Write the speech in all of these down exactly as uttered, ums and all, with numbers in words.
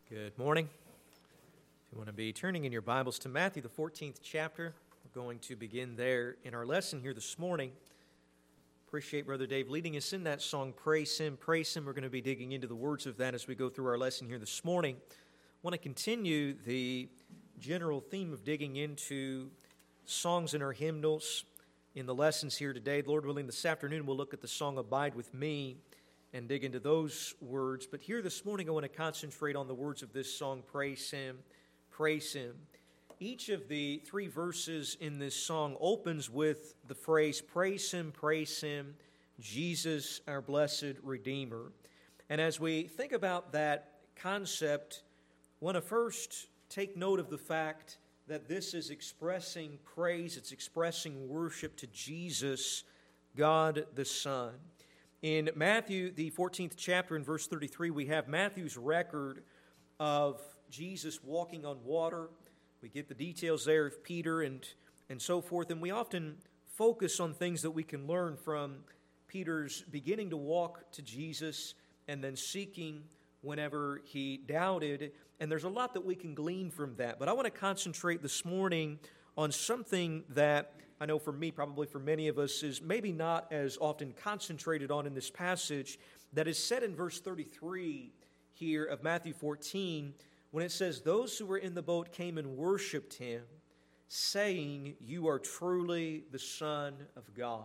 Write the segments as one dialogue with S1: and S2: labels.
S1: Good morning. If you want to be turning in your Bibles to Matthew, the fourteenth chapter, we're going to begin there in our lesson here this morning. Appreciate Brother Dave leading us in that song, Praise Him, Praise Him. We're going to be digging into the words of that as we go through our lesson here this morning. I want to continue the general theme of digging into songs in our hymnals in the lessons here today. Lord willing, this afternoon we'll look at the song Abide With Me and dig into those words. But here this morning I want to concentrate on the words of this song, Praise Him, Praise Him. Each of the three verses in this song opens with the phrase, Praise Him, Praise Him, Jesus, our blessed Redeemer. And as we think about that concept, I want to first take note of the fact that this is expressing praise, it's expressing worship to Jesus, God the Son. In Matthew, the fourteenth chapter, in verse thirty-three, we have Matthew's record of Jesus walking on water. We get the details there of Peter and, and so forth, and we often focus on things that we can learn from Peter's beginning to walk to Jesus and then seeking whenever he doubted, and there's a lot that we can glean from that. But I want to concentrate this morning on something that I know for me, probably for many of us, is maybe not as often concentrated on in this passage, that is said in verse thirty-three here of Matthew fourteen, when it says, those who were in the boat came and worshipped him, saying, you are truly the Son of God.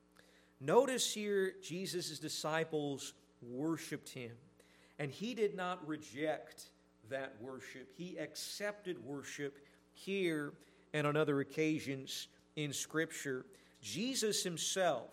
S1: Notice here, Jesus' disciples worshipped him, and he did not reject that worship. He accepted worship here and on other occasions in Scripture. Jesus himself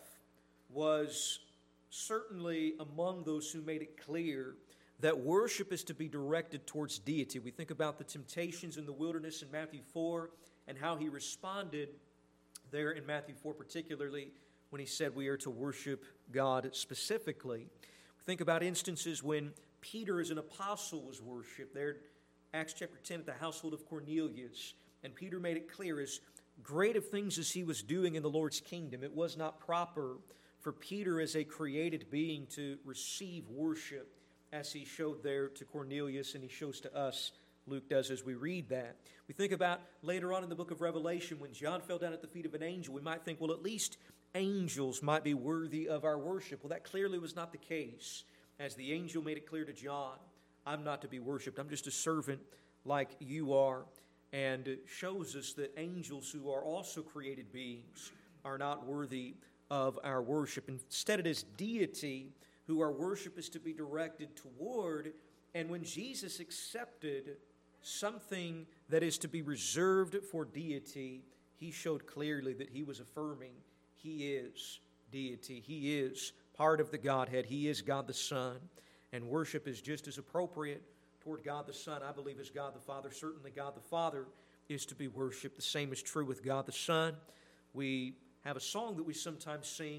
S1: was certainly among those who made it clear that worship is to be directed towards deity. We think about the temptations in the wilderness in Matthew four and how he responded there in Matthew four particularly when he said we are to worship God specifically. We think about instances when Peter as an apostle was worshipped there in Acts chapter ten at the household of Cornelius, and Peter made it clear as great of things as he was doing in the Lord's kingdom, it was not proper for Peter as a created being to receive worship as he showed there to Cornelius and he shows to us, Luke does as we read that. We think about later on in the book of Revelation when John fell down at the feet of an angel, we might think, well, at least angels might be worthy of our worship. Well, that clearly was not the case, as the angel made it clear to John, I'm not to be worshipped, I'm just a servant like you are. And it shows us that angels who are also created beings are not worthy of our worship. Instead, it is deity who our worship is to be directed toward. And when Jesus accepted something that is to be reserved for deity, he showed clearly that he was affirming he is deity. He is part of the Godhead. He is God the Son. And worship is just as appropriate toward God the Son, I believe, as God the Father. Certainly God the Father is to be worshiped. The same is true with God the Son. We have a song that we sometimes sing,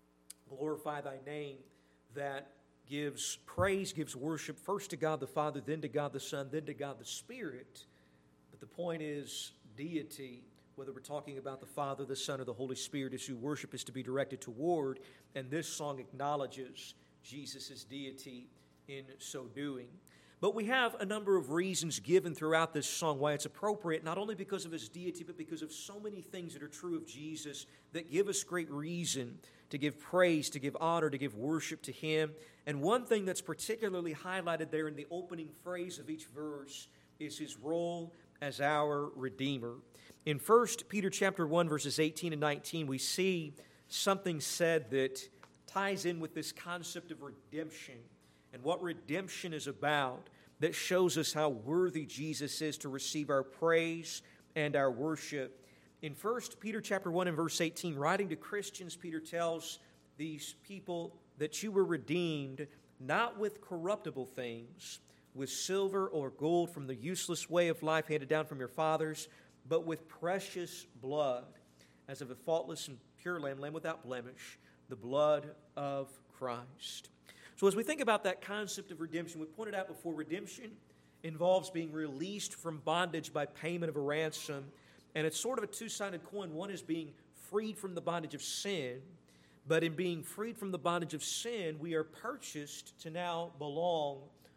S1: Glorify Thy Name, that gives praise, gives worship first to God the Father, then to God the Son, then to God the Spirit. But the point is deity, whether we're talking about the Father, the Son, or the Holy Spirit, is who worship is to be directed toward. And this song acknowledges Jesus' deity in so doing. But we have a number of reasons given throughout this song why it's appropriate, not only because of his deity, but because of so many things that are true of Jesus that give us great reason to give praise, to give honor, to give worship to him. And one thing that's particularly highlighted there in the opening phrase of each verse is his role as our Redeemer. In First Peter chapter one, verses eighteen and nineteen, we see something said that ties in with this concept of redemption and what redemption is about, that shows us how worthy Jesus is to receive our praise and our worship. In First Peter chapter one and verse eighteen, writing to Christians, Peter tells these people that you were redeemed not with corruptible things, with silver or gold from the useless way of life handed down from your fathers, but with precious blood, as of a faultless and pure lamb, lamb without blemish, the blood of Christ. So as we think about that concept of redemption, we pointed out before, redemption involves being released from bondage by payment of a ransom. And it's sort of a two-sided coin. One is being freed from the bondage of sin, but in being freed from the bondage of sin, we are purchased to now belong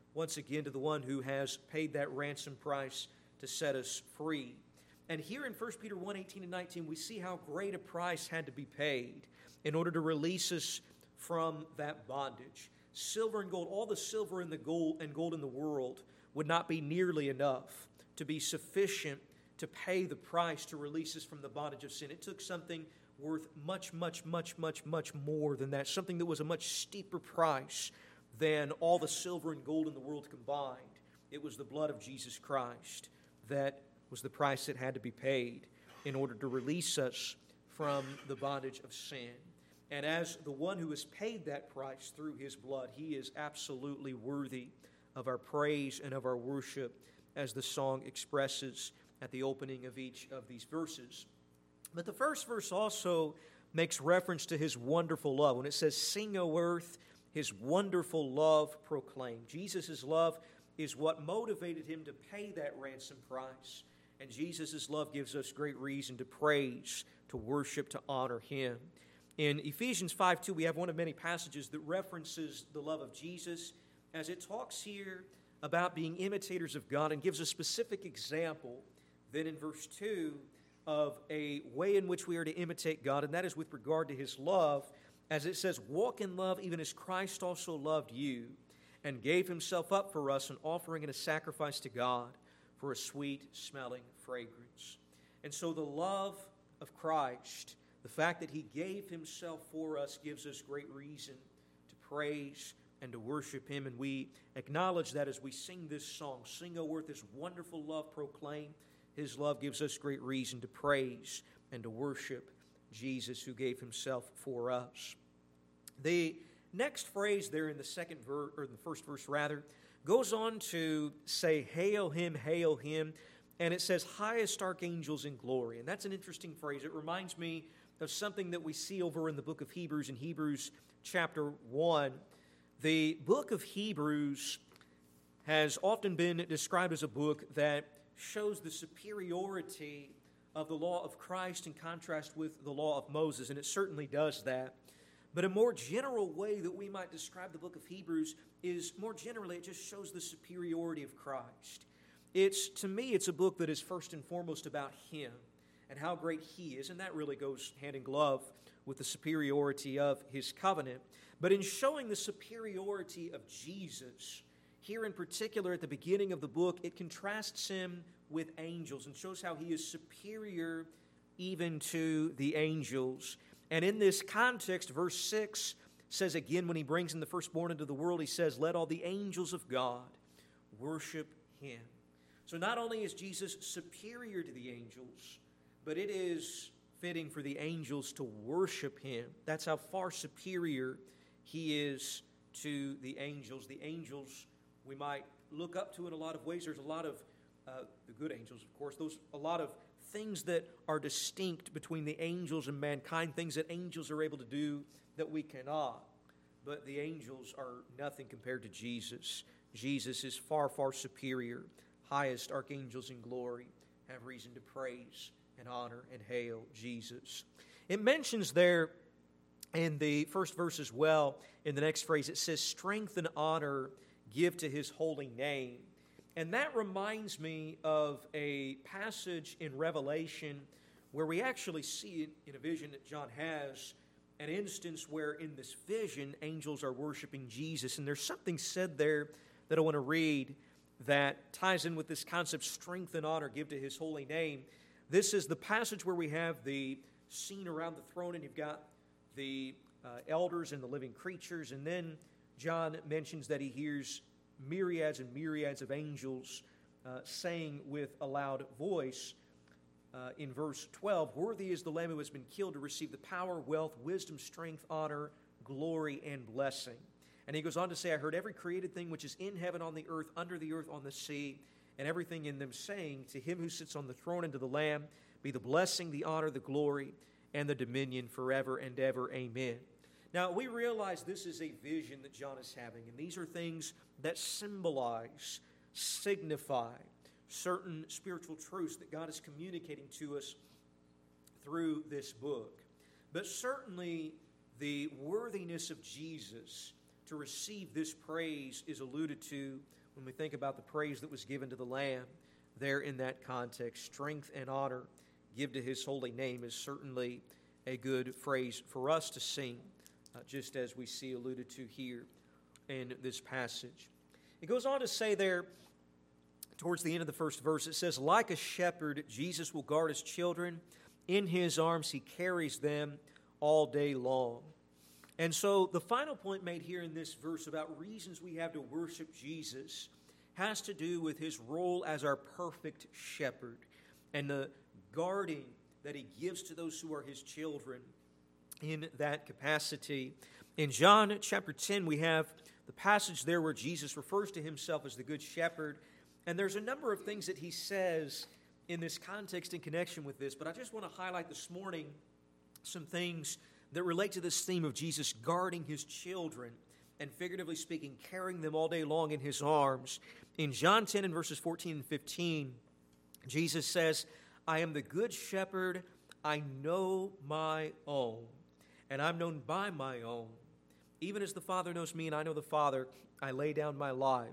S1: once again to the one who has paid that ransom price to set us free. And here in First Peter one, eighteen and nineteen, we see how great a price had to be paid in order to release us from that bondage. Silver and gold, all the silver and the gold and gold in the world would not be nearly enough to be sufficient to pay the price to release us from the bondage of sin. It took something worth much, much, much, much, much more than that, something that was a much steeper price than all the silver and gold in the world combined. It was the blood of Jesus Christ that was the price that had to be paid in order to release us from the bondage of sin. And as the one who has paid that price through his blood, he is absolutely worthy of our praise and of our worship, as the song expresses at the opening of each of these verses. But the first verse also makes reference to his wonderful love. When it says, "Sing, O earth, his wonderful love proclaim." Jesus' love is what motivated him to pay that ransom price. And Jesus' love gives us great reason to praise, to worship, to honor him. In Ephesians five two, we have one of many passages that references the love of Jesus, as it talks here about being imitators of God and gives a specific example then in verse two of a way in which we are to imitate God, and that is with regard to his love, as it says, "Walk in love even as Christ also loved you and gave himself up for us, an offering and a sacrifice to God for a sweet-smelling fragrance." And so the love of Christ, the fact that he gave himself for us, gives us great reason to praise and to worship him. And we acknowledge that as we sing this song, "Sing, O earth, his wonderful love proclaim." His love gives us great reason to praise and to worship Jesus, who gave himself for us. The next phrase there in the second verse, or the first verse rather, goes on to say, "Hail him, hail him," and it says, "Highest archangels in glory." And that's an interesting phrase. It reminds me of something that we see over in the book of Hebrews, in Hebrews chapter one. The book of Hebrews has often been described as a book that shows the superiority of the law of Christ in contrast with the law of Moses, and it certainly does that. But a more general way that we might describe the book of Hebrews is, more generally, it just shows the superiority of Christ. It's, to me, it's a book that is first and foremost about him and how great he is, and that really goes hand in glove with the superiority of his covenant. But in showing the superiority of Jesus, here in particular at the beginning of the book, it contrasts him with angels and shows how he is superior even to the angels. And in this context, verse six says again, when he brings in the firstborn into the world, he says, "Let all the angels of God worship him." So not only is Jesus superior to the angels, but it is fitting for the angels to worship him. That's how far superior he is to the angels. The angels we might look up to in a lot of ways. There's a lot of, uh, the good angels, of course, those a lot of things that are distinct between the angels and mankind, things that angels are able to do that we cannot. But the angels are nothing compared to Jesus. Jesus is far, far superior. Highest archangels in glory have reason to praise and honor and hail Jesus. It mentions there in the first verse as well, in the next phrase, it says, "Strength and honor give to his holy name." And that reminds me of a passage in Revelation where we actually see it in a vision that John has, an instance where in this vision angels are worshiping Jesus. And there's something said there that I want to read that ties in with this concept, strength and honor give to his holy name. This is the passage where we have the scene around the throne, and you've got the uh, elders and the living creatures, and then John mentions that he hears myriads and myriads of angels uh, saying with a loud voice uh, in verse twelve, "Worthy is the Lamb who has been killed to receive the power, wealth, wisdom, strength, honor, glory, and blessing." And he goes on to say, "I heard every created thing which is in heaven, on the earth, under the earth, on the sea, and everything in them saying, to him who sits on the throne and to the Lamb be the blessing, the honor, the glory, and the dominion forever and ever. Amen." Now, we realize this is a vision that John is having, and these are things that symbolize, signify certain spiritual truths that God is communicating to us through this book. But certainly, the worthiness of Jesus to receive this praise is alluded to when we think about the praise that was given to the Lamb there in that context. Strength and honor give to his holy name is certainly a good phrase for us to sing, uh, just as we see alluded to here in this passage. It goes on to say there, towards the end of the first verse, it says, like a shepherd, Jesus will guard his children. In his arms he carries them all day long. And so the final point made here in this verse about reasons we have to worship Jesus has to do with his role as our perfect shepherd and the guarding that he gives to those who are his children in that capacity. In John chapter ten, we have the passage there where Jesus refers to himself as the good shepherd. And there's a number of things that he says in this context in connection with this, but I just want to highlight this morning some things that relate to this theme of Jesus guarding his children and, figuratively speaking, carrying them all day long in his arms. In John ten and verses fourteen and fifteen, Jesus says, I am the good shepherd, I know my own, and I'm known by my own. Even as the Father knows me and I know the Father, I lay down my life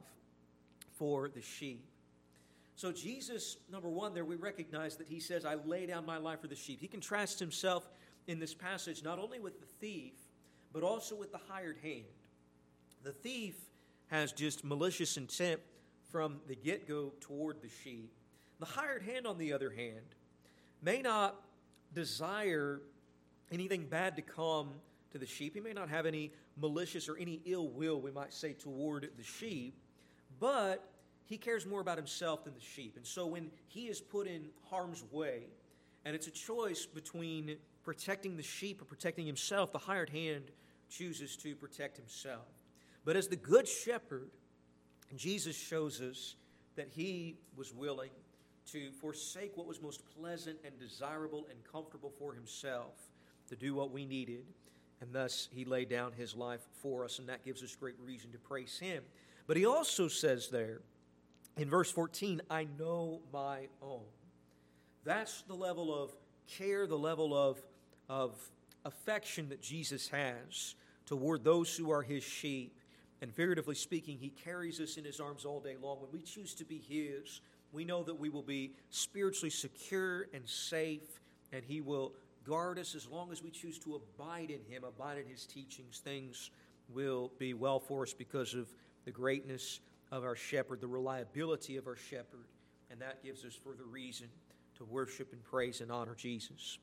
S1: for the sheep. So Jesus, number one, there we recognize that he says, I lay down my life for the sheep. He contrasts himself in this passage not only with the thief, but also with the hired hand. The thief has just malicious intent from the get-go toward the sheep. The hired hand, on the other hand, may not desire anything bad to come to the sheep. He may not have any malicious or any ill will, we might say, toward the sheep, but he cares more about himself than the sheep. And so when he is put in harm's way, and it's a choice between protecting the sheep or protecting himself, the hired hand chooses to protect himself. But as the good shepherd, Jesus shows us that he was willing to forsake what was most pleasant and desirable and comfortable for himself to do what we needed. And thus he laid down his life for us, and that gives us great reason to praise him. But he also says there in verse fourteen, I know my own. That's the level of care, the level of, of affection that Jesus has toward those who are his sheep. And figuratively speaking, he carries us in his arms all day long. When we choose to be his, we know that we will be spiritually secure and safe, and he will guard us as long as we choose to abide in him, abide in his teachings. Things will be well for us because of the greatness of our shepherd, the reliability of our shepherd, and that gives us further reason to worship and praise and honor Jesus.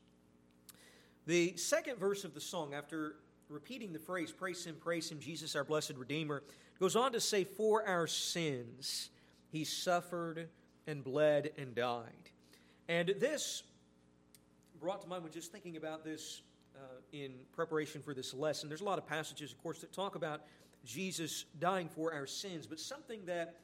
S1: The second verse of the song, after repeating the phrase, praise him, praise him, Jesus our blessed Redeemer, goes on to say, for our sins he suffered and bled and died. And this brought to mind when just thinking about this uh, in preparation for this lesson. There's a lot of passages, of course, that talk about Jesus dying for our sins, but something that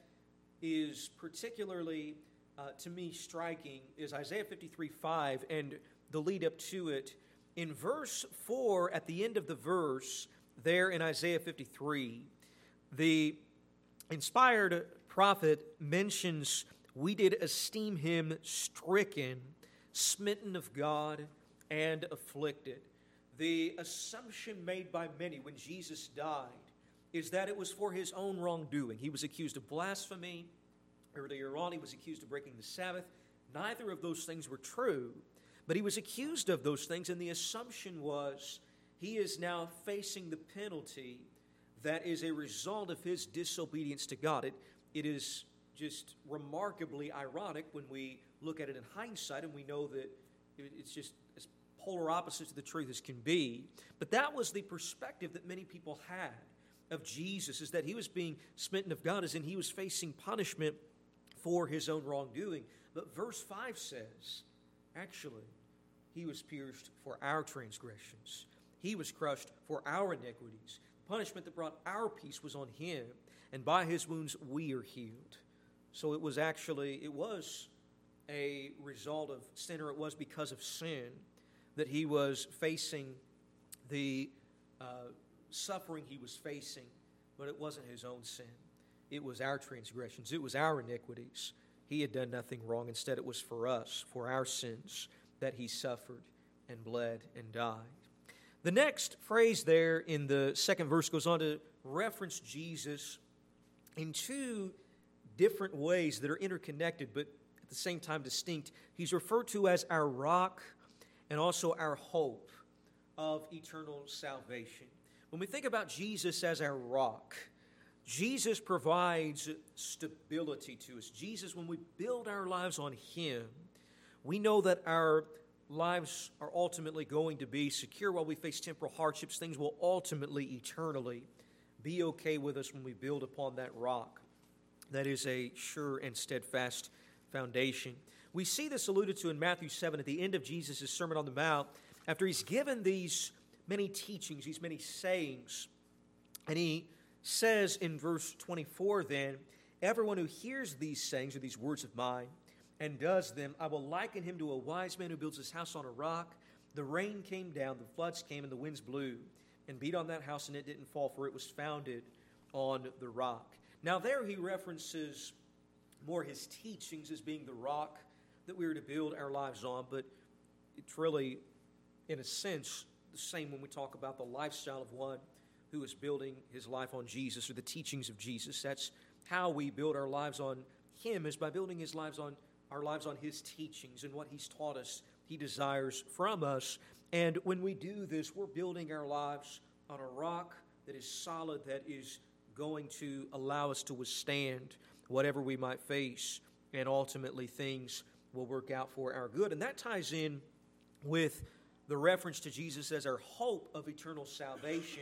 S1: is particularly, uh, to me, striking is Isaiah fifty-three five and the lead up to it. In verse four, at the end of the verse, there in Isaiah fifty-three, the inspired prophet mentions, we did esteem him stricken, smitten of God, and afflicted. The assumption made by many when Jesus died is that it was for his own wrongdoing. He was accused of blasphemy. Earlier on, he was accused of breaking the Sabbath. Neither of those things were true, but he was accused of those things, and the assumption was he is now facing the penalty that is a result of his disobedience to God. It, it is just remarkably ironic when we look at it in hindsight, and we know that it's just as polar opposite to the truth as can be. But that was the perspective that many people had of Jesus, is that he was being smitten of God, as in he was facing punishment for his own wrongdoing. But verse five says, actually, he was pierced for our transgressions. He was crushed for our iniquities. The punishment that brought our peace was on him, and by his wounds we are healed. So it was actually, it was a result of sin, or it was because of sin that he was facing the uh, suffering he was facing, but it wasn't his own sin. It was our transgressions. It was our iniquities. He had done nothing wrong. Instead, it was for us, for our sins, that he suffered and bled and died. The next phrase there in the second verse goes on to reference Jesus in two different ways that are interconnected, but at the same time distinct. He's referred to as our rock and also our hope of eternal salvation. When we think about Jesus as our rock, Jesus provides stability to us. Jesus, when we build our lives on Him, we know that our lives are ultimately going to be secure while we face temporal hardships. Things will ultimately, eternally be okay with us when we build upon that rock. That is a sure and steadfast foundation. We see this alluded to in Matthew seven at the end of Jesus' Sermon on the Mount, after He's given these many teachings, these many sayings. And He says in verse twenty-four then, everyone who hears these sayings or these words of mine and does them, I will liken him to a wise man who builds his house on a rock. The rain came down, the floods came, and the winds blew and beat on that house, and it didn't fall, for it was founded on the rock. Now there he references more his teachings as being the rock that we are to build our lives on, but it's really, in a sense, the same when we talk about the lifestyle of one who is building his life on Jesus or the teachings of Jesus. That's how we build our lives on Him, is by building his lives on our lives on His teachings and what He's taught us, He desires from us. And when we do this, we're building our lives on a rock that is solid, that is going to allow us to withstand whatever we might face, and ultimately things will work out for our good. And that ties in with the reference to Jesus as our hope of eternal salvation.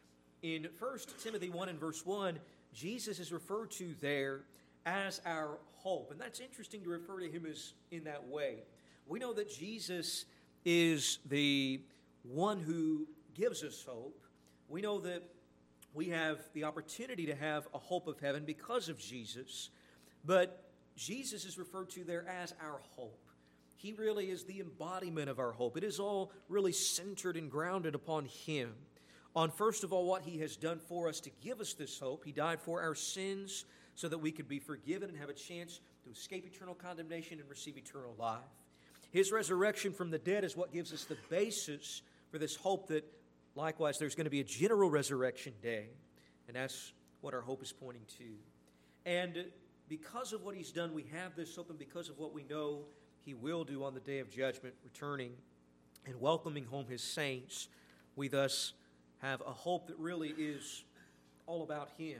S1: In First Timothy one and verse one, Jesus is referred to there as our hope. And that's interesting to refer to Him as in that way. We know that Jesus is the one who gives us hope. We know that we have the opportunity to have a hope of heaven because of Jesus. But Jesus is referred to there as our hope. He really is the embodiment of our hope. It is all really centered and grounded upon Him. On, first of all, what He has done for us to give us this hope. He died for our sins so that we could be forgiven and have a chance to escape eternal condemnation and receive eternal life. His resurrection from the dead is what gives us the basis for this hope that, likewise, there's going to be a general resurrection day. And that's what our hope is pointing to. And because of what He's done, we have this hope, and because of what we know He will do on the day of judgment, returning and welcoming home His saints, we thus have a hope that really is all about Him,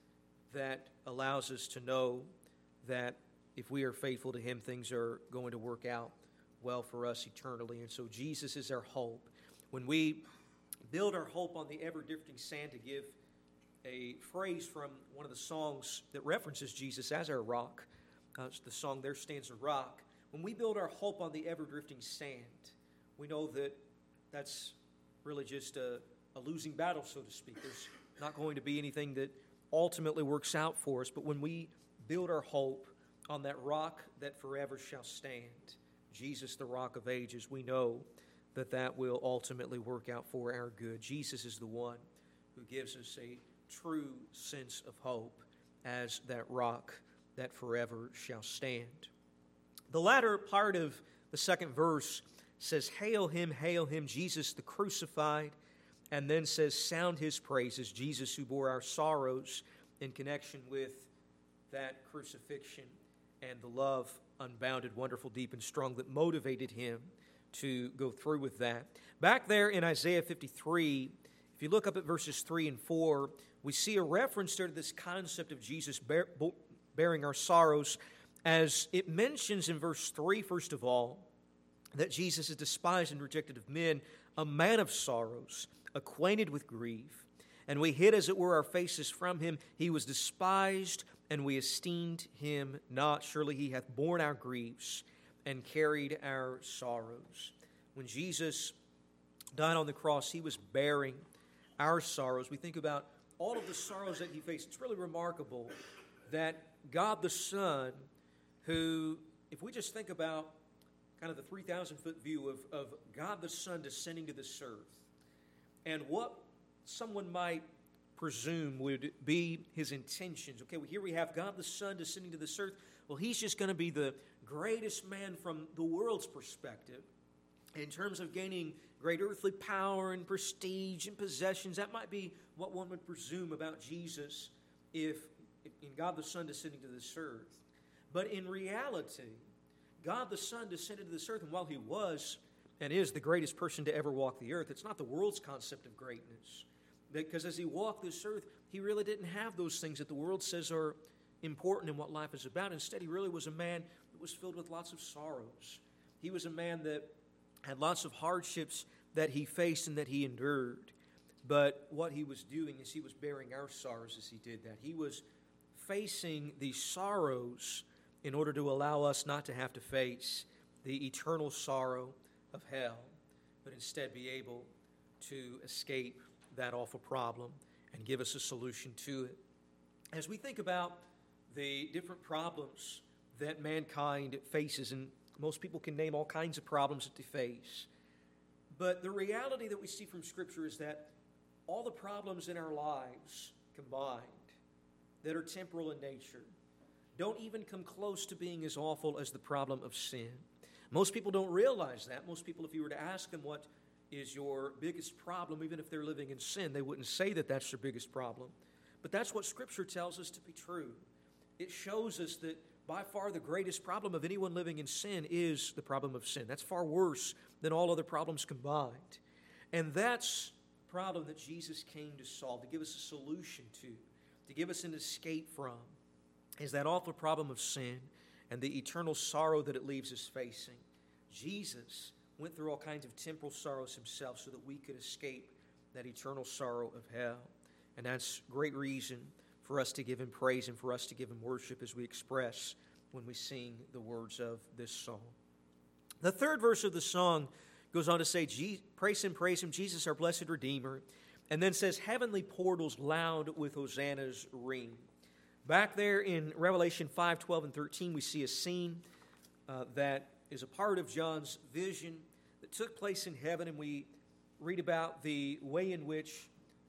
S1: that allows us to know that if we are faithful to Him, things are going to work out well for us eternally. And so Jesus is our hope. When we build our hope on the ever-drifting sand, to give a phrase from one of the songs that references Jesus as our rock, uh, the song There Stands a Rock. When we build our hope on the ever-drifting sand, we know that that's really just a, a losing battle, so to speak. There's not going to be anything that ultimately works out for us. But when we build our hope on that rock that forever shall stand, Jesus, the rock of ages, we know that that will ultimately work out for our good. Jesus is the one who gives us a true sense of hope as that rock that forever shall stand. The latter part of the second verse says, "Hail Him, hail Him, Jesus the crucified," and then says, "Sound His praises, Jesus who bore our sorrows," in connection with that crucifixion and the love unbounded, wonderful, deep, and strong that motivated Him to go through with that. Back there in Isaiah fifty-three, if you look up at verses three and four, we see a reference there to this concept of Jesus bear, bearing our sorrows, as it mentions in verse three, first of all, that Jesus is despised and rejected of men, a man of sorrows, acquainted with grief. And we hid, as it were, our faces from Him. He was despised, and we esteemed Him not. Surely He hath borne our griefs and carried our sorrows. When Jesus died on the cross, He was bearing our sorrows. We think about all of the sorrows that He faced. It's really remarkable that God the Son, who, if we just think about kind of the three thousand foot view of, of God the Son descending to this earth, and what someone might presume would be His intentions. Okay, well, here we have God the Son descending to this earth. Well, He's just going to be the greatest man from the world's perspective in terms of gaining great earthly power and prestige and possessions. That might be what one would presume about Jesus if in God the Son descending to this earth. But in reality, God the Son descended to this earth, and while He was and is the greatest person to ever walk the earth, it's not the world's concept of greatness. Because as He walked this earth, He really didn't have those things that the world says are important in what life is about. Instead, He really was a man that was filled with lots of sorrows. He was a man that had lots of hardships that He faced and that He endured. But what He was doing is He was bearing our sorrows as He did that. He was facing these sorrows in order to allow us not to have to face the eternal sorrow of hell, but instead be able to escape that awful problem and give us a solution to it. As we think about the different problems that mankind faces, and most people can name all kinds of problems that they face, but the reality that we see from Scripture is that all the problems in our lives combined that are temporal in nature don't even come close to being as awful as the problem of sin. Most people don't realize that. Most people, if you were to ask them what is your biggest problem, even if they're living in sin, they wouldn't say that that's their biggest problem. But that's what Scripture tells us to be true. It shows us that by far the greatest problem of anyone living in sin is the problem of sin. That's far worse than all other problems combined. And that's the problem that Jesus came to solve, to give us a solution to, to give us an escape from, is that awful problem of sin and the eternal sorrow that it leaves us facing. Jesus went through all kinds of temporal sorrows Himself so that we could escape that eternal sorrow of hell. And that's great reason for us to give Him praise and for us to give Him worship as we express when we sing the words of this song. The third verse of the song goes on to say, praise Him, praise Him, Jesus our blessed Redeemer, and then says, heavenly portals loud with hosannas ring. Back there in Revelation five, twelve, and thirteen, we see a scene uh, that is a part of John's vision that took place in heaven, and we read about the way in which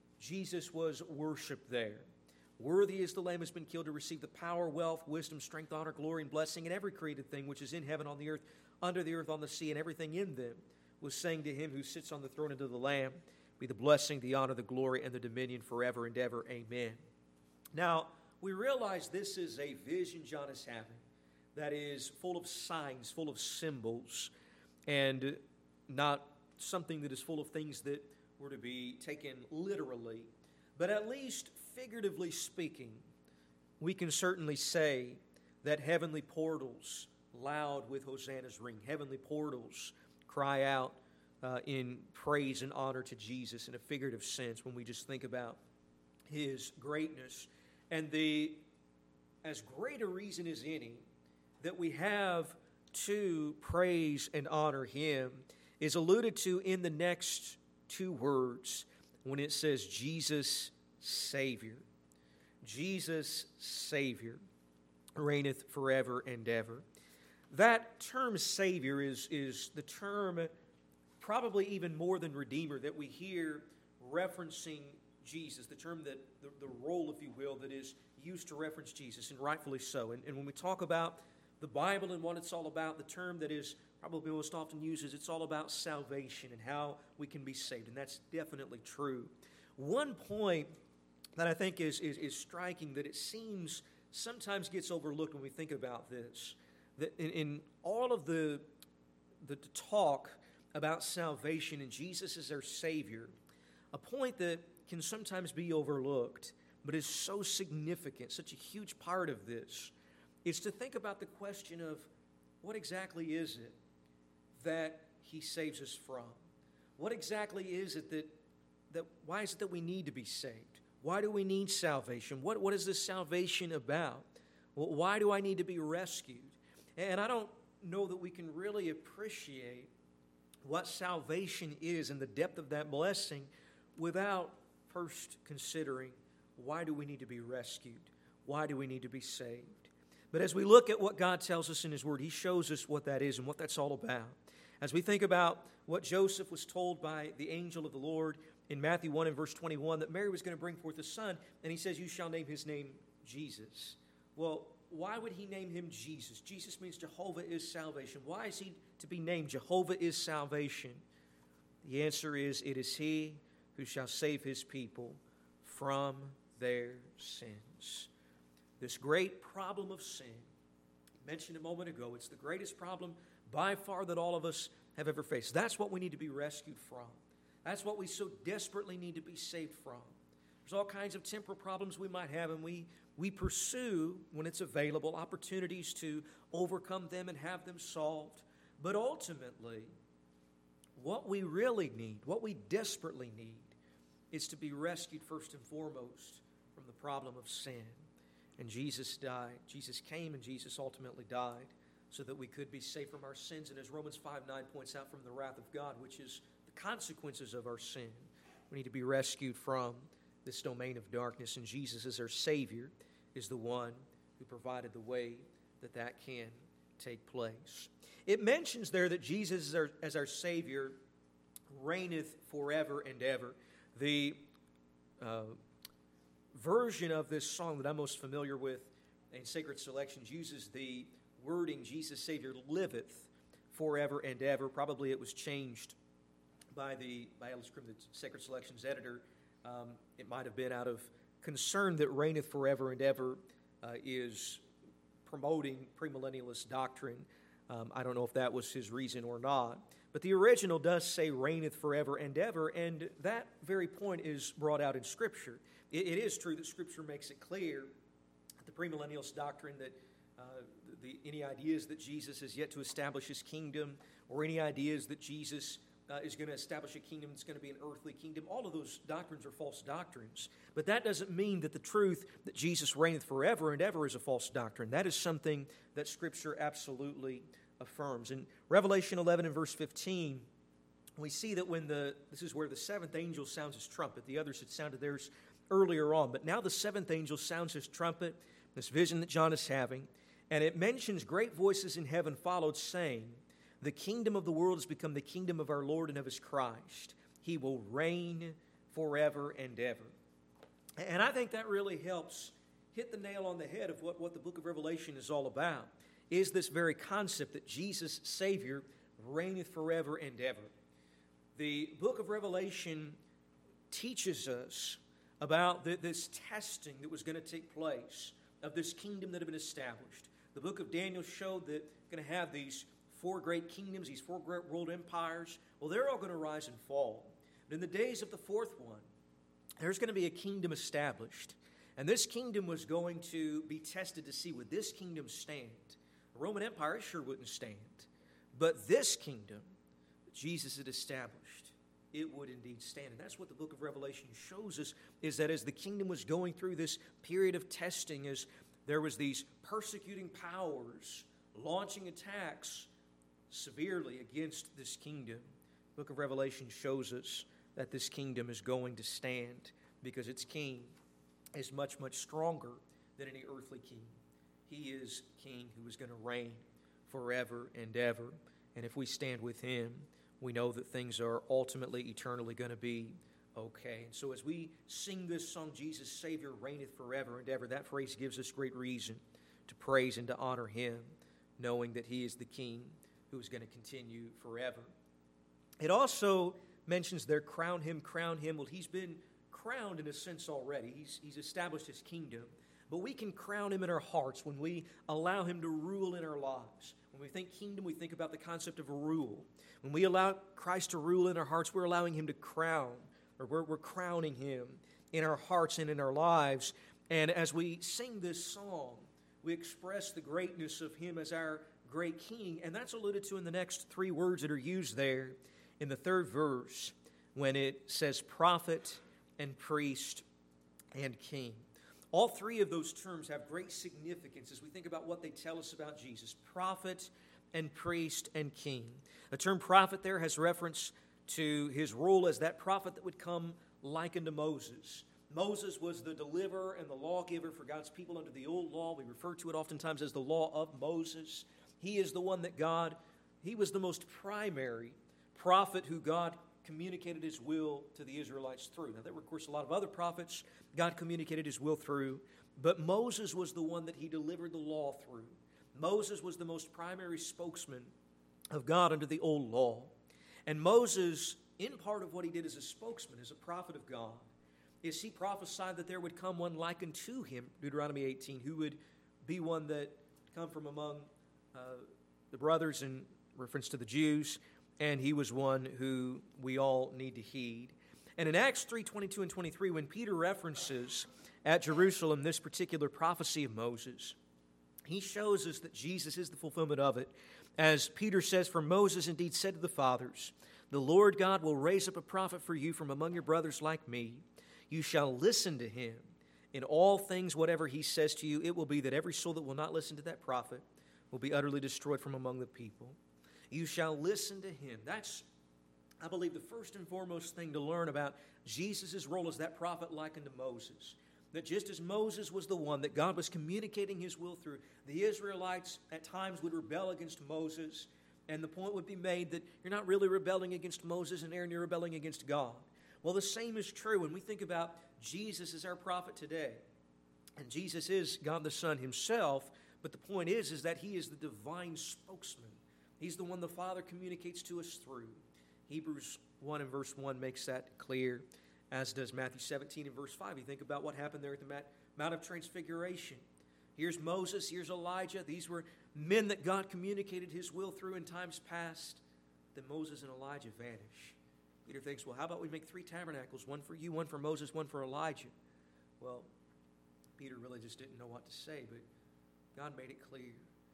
S1: Jesus was worshiped there. Worthy is the Lamb who has been killed to receive the power, wealth, wisdom, strength, honor, glory, and blessing, and every created thing which is in heaven, on the earth, under the earth, on the sea, and everything in them was saying to Him who sits on the throne and to the Lamb, be the blessing, the honor, the glory, and the dominion forever and ever. Amen. Now, we realize this is a vision John is having that is full of signs, full of symbols, and not something that is full of things that were to be taken literally. But at least figuratively speaking, we can certainly say that heavenly portals loud with hosannas ring. Heavenly portals cry out uh, in praise and honor to Jesus in a figurative sense when we just think about His greatness. And the as great a reason as any that we have to praise and honor Him is alluded to in the next two words when it says Jesus Savior. Jesus Savior reigneth forever and ever. That term Savior is, is the term probably even more than Redeemer that we hear referencing Jesus, the term that, the, the role, if you will, that is used to reference Jesus, and rightfully so. And, and when we talk about the Bible and what it's all about, the term that is probably most often used is it's all about salvation and how we can be saved, and that's definitely true. One point that I think is, is, is striking that it seems sometimes gets overlooked when we think about this, that in, in all of the, the talk about salvation and Jesus as our Savior, a point that can sometimes be overlooked, but is so significant, such a huge part of this, is to think about the question of what exactly is it that He saves us from? What exactly is it that, that why is it that we need to be saved? Why do we need salvation? What, what is this salvation about? Well, why do I need to be rescued? And I don't know that we can really appreciate what salvation is and the depth of that blessing without first considering, why do we need to be rescued? Why do we need to be saved? But as we look at what God tells us in His Word, He shows us what that is and what that's all about. As we think about what Joseph was told by the angel of the Lord in Matthew one and verse twenty-one, that Mary was going to bring forth a son, and He says, you shall name His name Jesus. Well, why would He name Him Jesus? Jesus means Jehovah is salvation. Why is He to be named Jehovah is salvation? The answer is, it is He who shall save His people from their sins. this great problem of sin. I mentioned a moment ago, it's the greatest problem by far that all of us have ever faced. That's what we need to be rescued from. That's what we so desperately need to be saved from. There's all kinds of temporal problems we might have, and we, we pursue, when it's available, opportunities to overcome them and have them solved. But ultimately, what we really need, what we desperately need, is to be rescued first and foremost from the problem of sin. And Jesus died. Jesus came and Jesus ultimately died so that we could be saved from our sins. And as Romans five nine points out, from the wrath of God, which is the consequences of our sin. We need to be rescued from this domain of darkness. And Jesus, as our Savior, is the one who provided the way that that can take place. It mentions there that Jesus, as our, as our Savior, reigneth forever and ever. The uh, version of this song that I'm most familiar with in Sacred Selections uses the wording, Jesus Savior liveth forever and ever. Probably it was changed by the by Ellis Crim, the Sacred Selections editor. Um, it might have been out of concern that reigneth forever and ever uh, is promoting premillennialist doctrine. Um, I don't know if that was his reason or not. But the original does say reigneth forever and ever, and that very point is brought out in Scripture. It, it is true that Scripture makes it clear that the premillennialist doctrine that uh, the, any ideas that Jesus is yet to establish his kingdom, or any ideas that Jesus uh, is going to establish a kingdom that's going to be an earthly kingdom, all of those doctrines are false doctrines. But that doesn't mean that the truth that Jesus reigneth forever and ever is a false doctrine. That is something that Scripture absolutely affirms. In Revelation eleven and verse fifteen, we see that when the, this is where the seventh angel sounds his trumpet. The others had sounded theirs earlier on, but now the seventh angel sounds his trumpet, this vision that John is having, and it mentions great voices in heaven followed, saying, the kingdom of the world has become the kingdom of our Lord and of his Christ. He will reign forever and ever. And I think that really helps hit the nail on the head of what, what the book of Revelation is all about, is this very concept that Jesus, Savior, reigneth forever and ever. The book of Revelation teaches us about the, this testing that was going to take place of this kingdom that had been established. The book of Daniel showed that going to have these four great kingdoms, these four great world empires. Well, they're all going to rise and fall. But in the days of the fourth one, there's going to be a kingdom established. And this kingdom was going to be tested to see, would this kingdom stand? The Roman Empire sure wouldn't stand. But this kingdom that Jesus had established, it would indeed stand. And that's what the book of Revelation shows us, is that as the kingdom was going through this period of testing, as there was these persecuting powers launching attacks severely against this kingdom, the book of Revelation shows us that this kingdom is going to stand because its king is much, much stronger than any earthly king. He is king who is going to reign forever and ever. And if we stand with him, we know that things are ultimately, eternally going to be okay. And so as we sing this song, Jesus, Savior, reigneth forever and ever, that phrase gives us great reason to praise and to honor him, knowing that he is the king who is going to continue forever. It also mentions there, crown him, crown him. Well, he's been crowned in a sense already. He's, he's established his kingdom. But we can crown him in our hearts when we allow him to rule in our lives. When we think kingdom, we think about the concept of a rule. When we allow Christ to rule in our hearts, we're allowing him to crown, or we're, we're crowning him in our hearts and in our lives. And as we sing this song, we express the greatness of him as our great king. And that's alluded to in the next three words that are used there in the third verse when it says prophet and priest and king. All three of those terms have great significance as we think about what they tell us about Jesus. Prophet and priest and king. The term prophet there has reference to his role as that prophet that would come like unto Moses. Moses was the deliverer and the lawgiver for God's people under the old law. We refer to it oftentimes as the law of Moses. He is the one that God, he was the most primary prophet who God communicated his will to the Israelites through. Now, there were, of course, a lot of other prophets God communicated his will through, but Moses was the one that he delivered the law through. Moses was the most primary spokesman of God under the old law. And Moses, in part of what he did as a spokesman, as a prophet of God, is he prophesied that there would come one like unto him, Deuteronomy eighteen, who would be one that come from among uh, the brothers in reference to the Jews, and he was one who we all need to heed. And in Acts three, twenty-two and twenty-three, when Peter references at Jerusalem this particular prophecy of Moses, he shows us that Jesus is the fulfillment of it. As Peter says, "For Moses indeed said to the fathers, the Lord God will raise up a prophet for you from among your brothers like me. You shall listen to him. In all things, whatever he says to you, it will be that every soul that will not listen to that prophet will be utterly destroyed from among the people. You shall listen to him." That's, I believe, the first and foremost thing to learn about Jesus' role as that prophet like unto Moses. That just as Moses was the one that God was communicating his will through, the Israelites at times would rebel against Moses, and the point would be made that you're not really rebelling against Moses and Aaron, you're rebelling against God. Well, the same is true when we think about Jesus as our prophet today. And Jesus is God the Son himself, but the point is, is that he is the divine spokesman. He's the one the Father communicates to us through. Hebrews one and verse one makes that clear, as does Matthew seventeen and verse five. You think about what happened there at the Mount of Transfiguration. Here's Moses, here's Elijah. These were men that God communicated his will through in times past. Then Moses and Elijah vanish. Peter thinks, well, how about we make three tabernacles, one for you, one for Moses, one for Elijah? Well, Peter really just didn't know what to say, but God made it clear.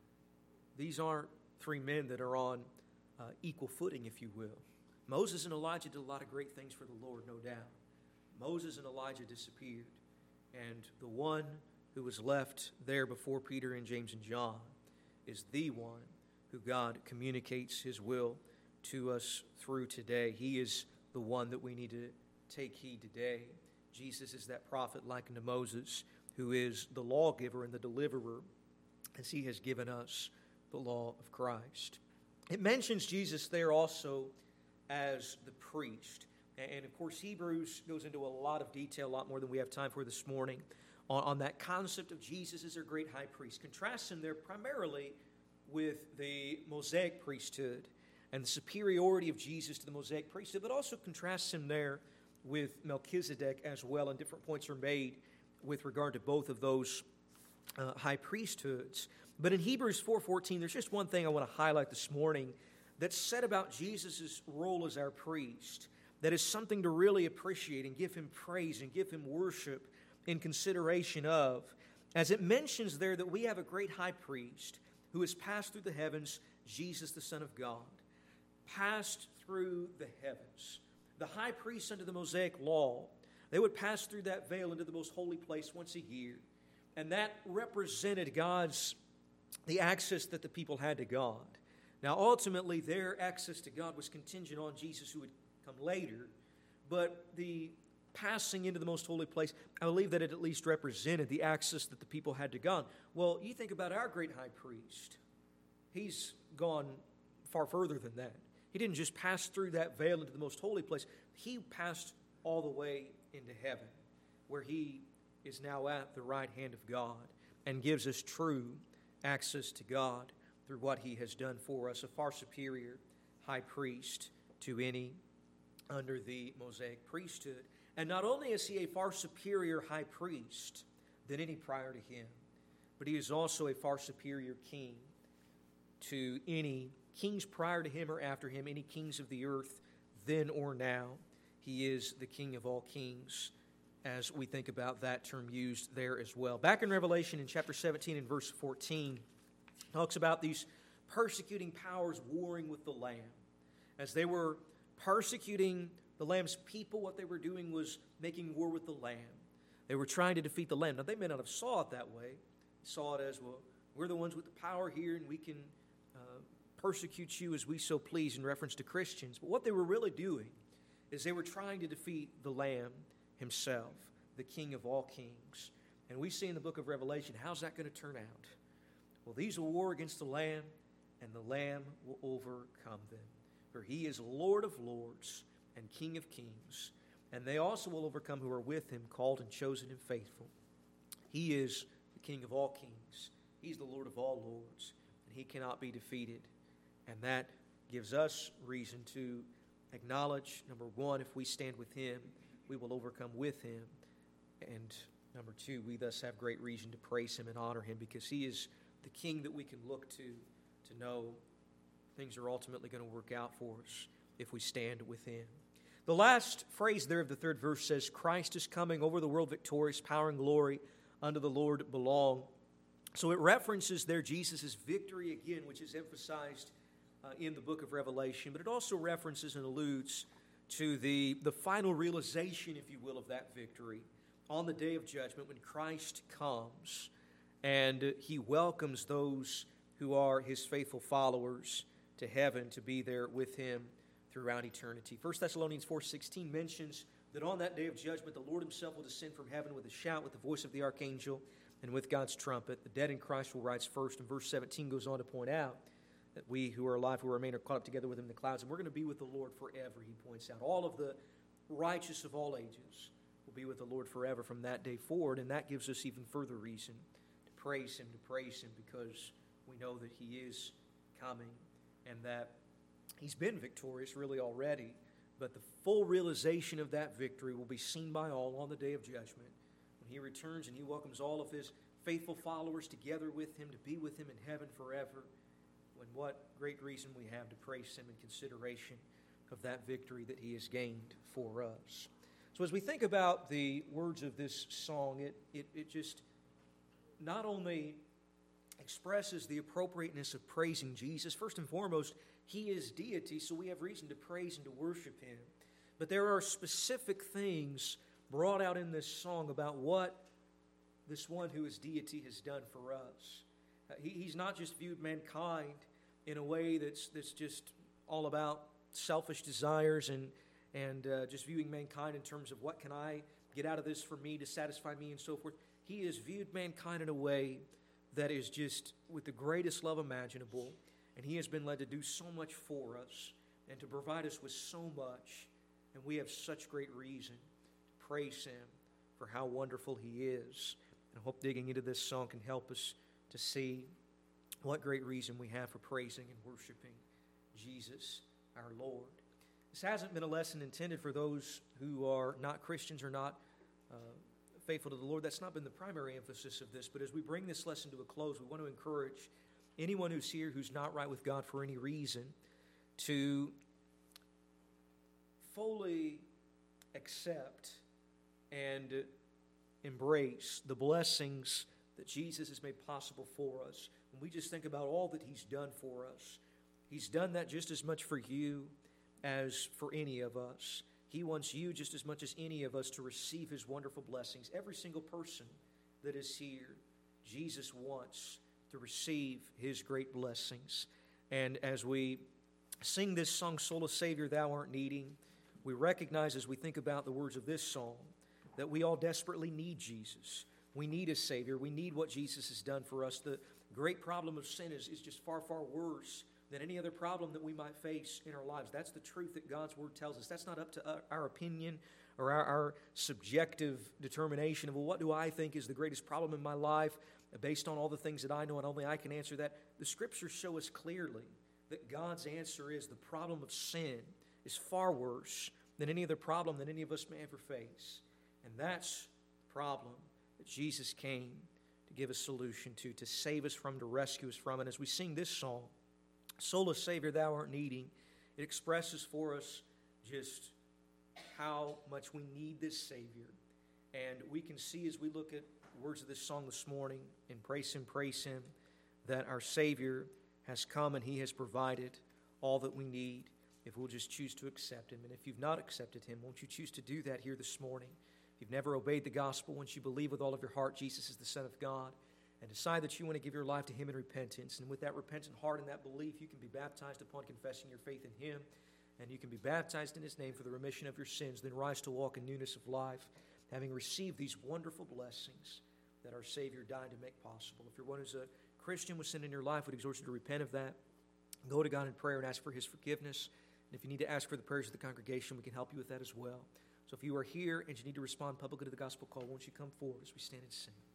S1: These aren't three men that are on uh, equal footing, if you will. Moses and Elijah did a lot of great things for the Lord, no doubt. Moses and Elijah disappeared, and the one who was left there before Peter and James and John is the one who God communicates his will to us through today. He is the one that we need to take heed today. Jesus is that prophet like unto Moses, who is the lawgiver and the deliverer, as he has given us the law of Christ. It mentions Jesus there also as the priest. And of course, Hebrews goes into a lot of detail, a lot more than we have time for this morning, on, on that concept of Jesus as our great high priest. Contrasts him there primarily with the Mosaic priesthood and the superiority of Jesus to the Mosaic priesthood, but also contrasts him there with Melchizedek as well, and different points are made with regard to both of those uh, high priesthoods. But in Hebrews four fourteen, there's just one thing I want to highlight this morning that's said about Jesus' role as our priest, that is something to really appreciate and give him praise and give him worship in consideration of, as it mentions there that we have a great high priest who has passed through the heavens, Jesus the Son of God. Passed through the heavens. The high priests under the Mosaic law, they would pass through that veil into the most holy place once a year. And that represented God's, the access that the people had to God. Now, ultimately, their access to God was contingent on Jesus, who would come later. But the passing into the most holy place, I believe that it at least represented the access that the people had to God. Well, you think about our great high priest. He's gone far further than that. He didn't just pass through that veil into the most holy place. He passed all the way into heaven, where he is now at the right hand of God and gives us true access to God through what he has done for us, a far superior high priest to any under the Mosaic priesthood. And not only is he a far superior high priest than any prior to him, but he is also a far superior king to any kings prior to him or after him, any kings of the earth then or now. He is the King of all kings, as we think about that term used there as well. Back in Revelation in chapter seventeen and verse fourteen, talks about these persecuting powers warring with the Lamb. As they were persecuting the Lamb's people, what they were doing was making war with the Lamb. They were trying to defeat the Lamb. Now, they may not have saw it that way. They saw it as, well, we're the ones with the power here, and we can uh, persecute you as we so please, in reference to Christians. But what they were really doing is they were trying to defeat the Lamb himself, the King of all kings. And we see in the book of Revelation, how's that going to turn out? Well, these will war against the Lamb, and the Lamb will overcome them. For he is Lord of lords and King of kings, and they also will overcome who are with him, called and chosen and faithful. He is the King of all kings. He's the Lord of all lords, and he cannot be defeated. And that gives us reason to acknowledge, number one, if we stand with him, we will overcome with Him. And number two, we thus have great reason to praise Him and honor Him because He is the King that we can look to to know things are ultimately going to work out for us if we stand with Him. The last phrase there of the third verse says, Christ is coming over the world victorious, power and glory unto the Lord belong. So it references there Jesus' victory again, which is emphasized uh, in the book of Revelation, but it also references and alludes to the, the final realization, if you will, of that victory on the day of judgment when Christ comes and He welcomes those who are His faithful followers to heaven to be there with Him throughout eternity. First Thessalonians four sixteen mentions that on that day of judgment the Lord Himself will descend from heaven with a shout, with the voice of the archangel, and with God's trumpet. The dead in Christ will rise first. And verse seventeen goes on to point out that we who are alive, who remain, are caught up together with Him in the clouds, and we're going to be with the Lord forever, he points out. All of the righteous of all ages will be with the Lord forever from that day forward, and that gives us even further reason to praise Him, to praise Him, because we know that He is coming and that He's been victorious really already, but the full realization of that victory will be seen by all on the day of judgment when He returns and He welcomes all of His faithful followers together with Him to be with Him in heaven forever. When what great reason we have to praise Him in consideration of that victory that He has gained for us. So as we think about the words of this song, it, it, it just not only expresses the appropriateness of praising Jesus. First and foremost, He is deity, so we have reason to praise and to worship Him. But there are specific things brought out in this song about what this one who is deity has done for us. Uh, he, he's not just viewed mankind in a way that's, that's just all about selfish desires and, and uh, just viewing mankind in terms of what can I get out of this for me to satisfy me and so forth. He has viewed mankind in a way that is just with the greatest love imaginable, and He has been led to do so much for us and to provide us with so much, and we have such great reason to praise Him for how wonderful He is. And I hope digging into this song can help us to see what great reason we have for praising and worshiping Jesus our Lord. This hasn't been a lesson intended for those who are not Christians or not uh, faithful to the Lord. That's not been the primary emphasis of this, but as we bring this lesson to a close, we want to encourage anyone who's here who's not right with God for any reason to fully accept and embrace the blessings that Jesus has made possible for us. When we just think about all that He's done for us, He's done that just as much for you as for any of us. He wants you just as much as any of us to receive His wonderful blessings. Every single person that is here, Jesus wants to receive His great blessings. And as we sing this song, Soul Savior, Thou Art Needing, we recognize as we think about the words of this song that we all desperately need Jesus. We need a Savior. We need what Jesus has done for us. The great problem of sin is, is just far, far worse than any other problem that we might face in our lives. That's the truth that God's Word tells us. That's not up to our opinion or our, our subjective determination of, well, what do I think is the greatest problem in my life based on all the things that I know and only I can answer that. The Scriptures show us clearly that God's answer is the problem of sin is far worse than any other problem that any of us may ever face. And that's the problem that Jesus came to give a solution to, to save us from, to rescue us from. And as we sing this song, Soul Savior, Thou Art Needing, it expresses for us just how much we need this Savior. And we can see as we look at the words of this song this morning and praise Him, praise Him, that our Savior has come and He has provided all that we need if we'll just choose to accept Him. And if you've not accepted Him, won't you choose to do that here this morning? If you've never obeyed the gospel, once you believe with all of your heart Jesus is the Son of God, and decide that you want to give your life to Him in repentance. And with that repentant heart and that belief, you can be baptized upon confessing your faith in Him. And you can be baptized in His name for the remission of your sins, then rise to walk in newness of life, having received these wonderful blessings that our Savior died to make possible. If you're one who's a Christian with sin in your life, we'd exhort you to repent of that. Go to God in prayer and ask for His forgiveness. And if you need to ask for the prayers of the congregation, we can help you with that as well. So if you are here and you need to respond publicly to the gospel call, won't you come forward as we stand and sing?